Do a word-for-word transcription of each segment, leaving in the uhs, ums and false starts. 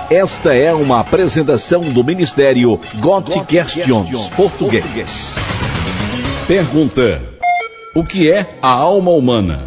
Esta é uma apresentação do Ministério God Questions Português. Pergunta: o que é a alma humana?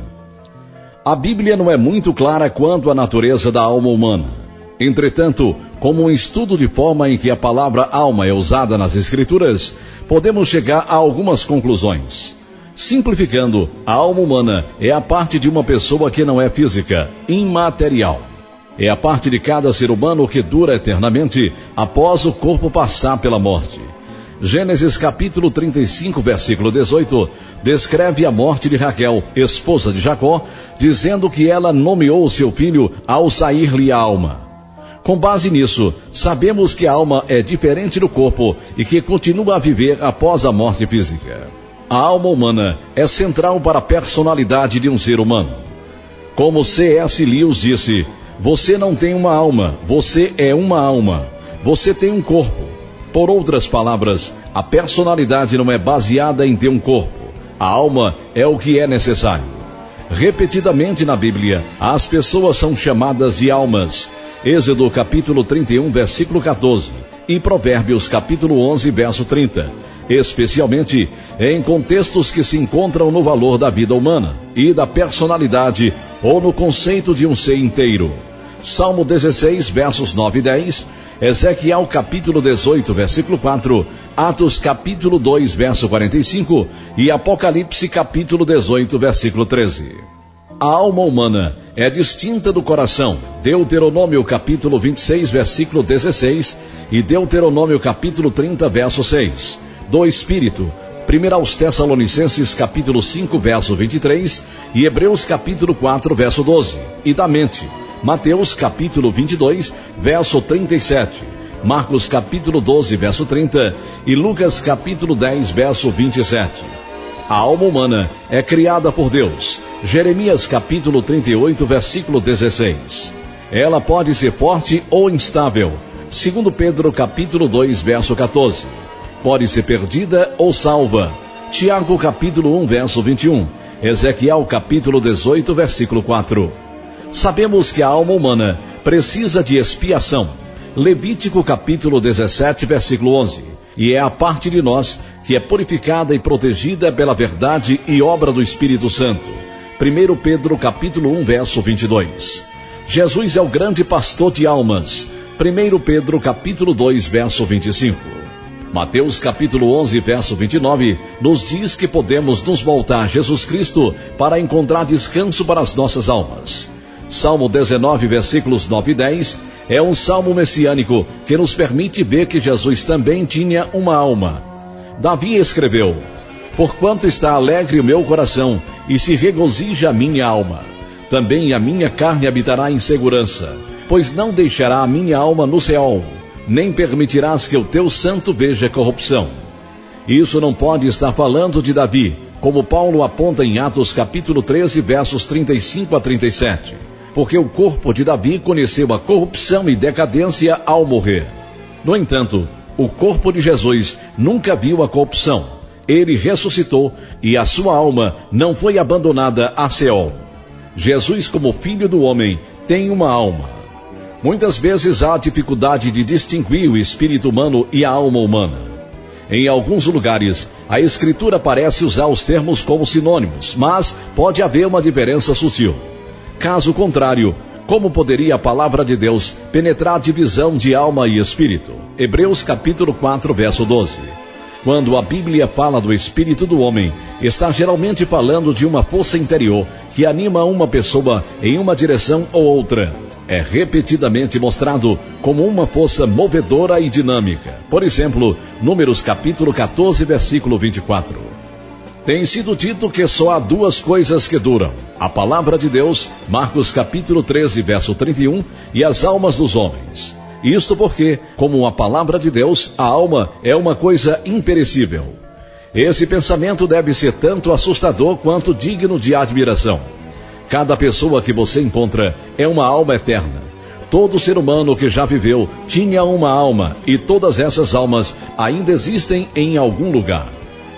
A Bíblia não é muito clara quanto à natureza da alma humana. Entretanto, como um estudo de forma em que a palavra alma é usada nas Escrituras, podemos chegar a algumas conclusões. Simplificando, a alma humana é a parte de uma pessoa que não é física, imaterial. É a parte de cada ser humano que dura eternamente após o corpo passar pela morte. Gênesis capítulo trinta e cinco, versículo dezoito, descreve a morte de Raquel, esposa de Jacó, dizendo que ela nomeou seu filho ao sair-lhe a alma. Com base nisso, sabemos que a alma é diferente do corpo e que continua a viver após a morte física. A alma humana é central para a personalidade de um ser humano. Como C S Lewis disse: você não tem uma alma, você é uma alma. Você tem um corpo. Por outras palavras, a personalidade não é baseada em ter um corpo. A alma é o que é necessário. Repetidamente na Bíblia, as pessoas são chamadas de almas. Êxodo capítulo trinta e um, versículo quatorze. E Provérbios capítulo onze, verso trinta. Especialmente em contextos que se encontram no valor da vida humana e da personalidade ou no conceito de um ser inteiro. Salmo dezesseis, versos nove e dez, Ezequiel capítulo dezoito, versículo quatro, Atos capítulo dois, verso quarenta e cinco e Apocalipse capítulo dezoito, versículo treze. A alma humana é distinta do coração. Deuteronômio capítulo vinte e seis, versículo dezesseis e Deuteronômio capítulo trinta, verso seis. Do Espírito, primeiro aos Tessalonicenses capítulo cinco, verso vinte e três e Hebreus capítulo quatro, verso doze. E da mente, Mateus capítulo vinte e dois, verso trinta e sete, Marcos capítulo doze, verso trinta e Lucas capítulo dez, verso vinte e sete. A alma humana é criada por Deus. Jeremias capítulo trinta e oito, versículo dezesseis. Ela pode ser forte ou instável. Segundo Pedro capítulo dois, verso quatorze. Pode ser perdida ou salva. Tiago capítulo um, verso vinte e um. Ezequiel capítulo dezoito, versículo quatro. Sabemos que a alma humana precisa de expiação. Levítico capítulo dezessete, versículo onze. E é a parte de nós que é purificada e protegida pela verdade e obra do Espírito Santo. primeiro Pedro capítulo um, verso vinte e dois. Jesus é o grande pastor de almas. primeiro Pedro capítulo dois, verso vinte e cinco. Mateus capítulo onze, verso vinte e nove, nos diz que podemos nos voltar a Jesus Cristo para encontrar descanso para as nossas almas. Salmo dezenove, versículos nove e dez, é um salmo messiânico que nos permite ver que Jesus também tinha uma alma. Davi escreveu: porquanto está alegre o meu coração e se regozija a minha alma. Também a minha carne habitará em segurança, pois não deixará a minha alma no Seol, nem permitirás que o teu santo veja corrupção. Isso não pode estar falando de Davi, como Paulo aponta em Atos capítulo treze, versos trinta e cinco a trinta e sete. Porque o corpo de Davi conheceu a corrupção e decadência ao morrer. No entanto, o corpo de Jesus nunca viu a corrupção. Ele ressuscitou e a sua alma não foi abandonada a Seol. Jesus, como filho do homem, tem uma alma. Muitas vezes há dificuldade de distinguir o espírito humano e a alma humana. Em alguns lugares, a Escritura parece usar os termos como sinônimos, mas pode haver uma diferença sutil. Caso contrário, como poderia a palavra de Deus penetrar a divisão de alma e espírito? Hebreus capítulo quatro, verso doze. Quando a Bíblia fala do espírito do homem, está geralmente falando de uma força interior que anima uma pessoa em uma direção ou outra. É repetidamente mostrado como uma força movedora e dinâmica. Por exemplo, Números capítulo quatorze, versículo vinte e quatro. Tem sido dito que só há duas coisas que duram: a palavra de Deus, Marcos capítulo treze, verso trinta e um, e as almas dos homens. Isto porque, como a palavra de Deus, a alma é uma coisa imperecível. Esse pensamento deve ser tanto assustador quanto digno de admiração. Cada pessoa que você encontra é uma alma eterna. Todo ser humano que já viveu tinha uma alma, e todas essas almas ainda existem em algum lugar.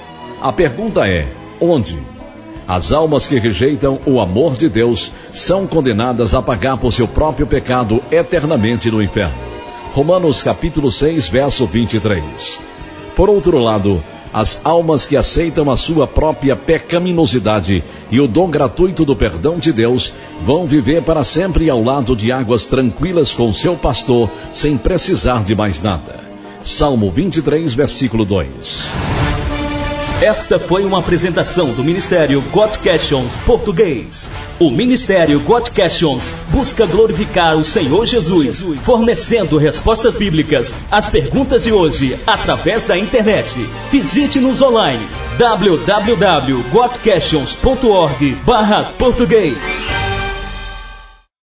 A pergunta é: onde? As almas que rejeitam o amor de Deus são condenadas a pagar por seu próprio pecado eternamente no inferno. Romanos capítulo seis, verso vinte e três. Por outro lado, as almas que aceitam a sua própria pecaminosidade e o dom gratuito do perdão de Deus vão viver para sempre ao lado de águas tranquilas com seu pastor, sem precisar de mais nada. Salmo vinte e três, versículo dois. Esta foi uma apresentação do Ministério God Questions Português. O Ministério God Questions busca glorificar o Senhor Jesus, fornecendo respostas bíblicas às perguntas de hoje através da internet. Visite-nos online w w w ponto god questions ponto org barra português.